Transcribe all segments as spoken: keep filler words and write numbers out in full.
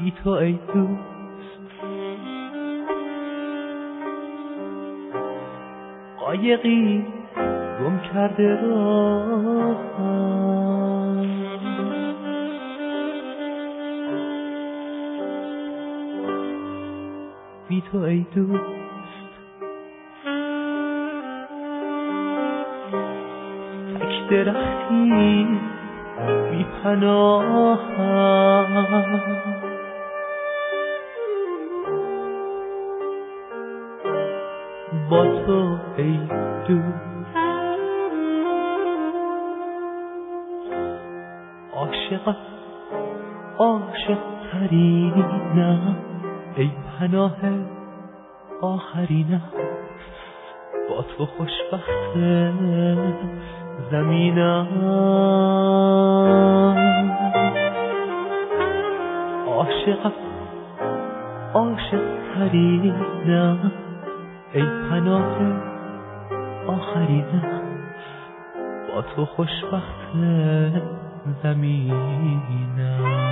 بی تو ای دوست. قایقی گم کرده راهم، بی تو ای دوست. تک درختی بی پناهم، با تو ای دوست. عاشقم عاشق ترینم، ای پناه آخرینم. با تو خوشبخت زمینم. عاشقم عاشق ترینم، ای پناه آخرینم. با تو خوشبخت زمینم.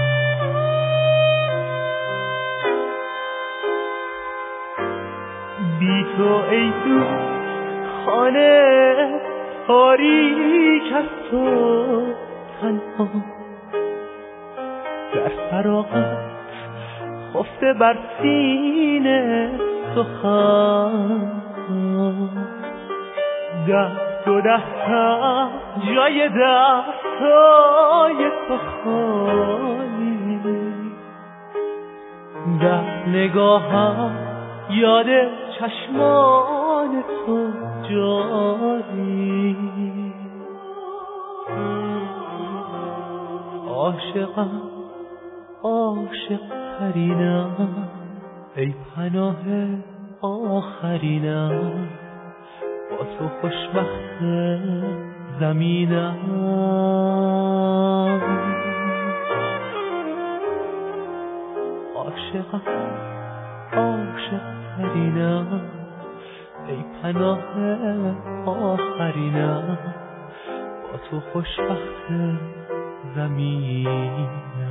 بی تو ای دوست خانه تاریک است تو تنها، در فراغت خفته بر سینه سخن. دست و دستم جای دستای تو خالی، در نگاهم یاد چشمان تو جاری. عاشقم عاشق ترینم، ای پناه آخرینم. با تو خوشبخت زمینم. عاشقم عاشق ترینم، ای پناه آخرینم. با تو خوشبخت زمینم.